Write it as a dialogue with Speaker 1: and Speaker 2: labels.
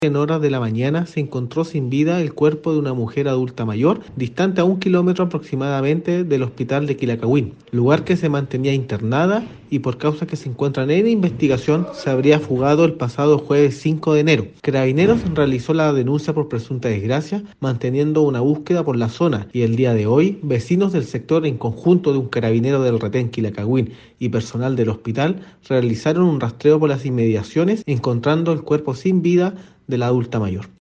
Speaker 1: En horas de la mañana se encontró sin vida el cuerpo de una mujer adulta mayor, distante a 1 kilómetro aproximadamente del hospital de Quilacagüín, lugar que se mantenía internada y por causas que se encuentran en investigación se habría fugado el pasado jueves 5 de enero. Carabineros realizó la denuncia por presunta desgracia, manteniendo una búsqueda por la zona y el día de hoy vecinos del sector en conjunto de un carabinero del retén Quilacagüín y personal del hospital realizaron un rastreo por las inmediaciones encontrando el cuerpo sin vida de la adulta mayor.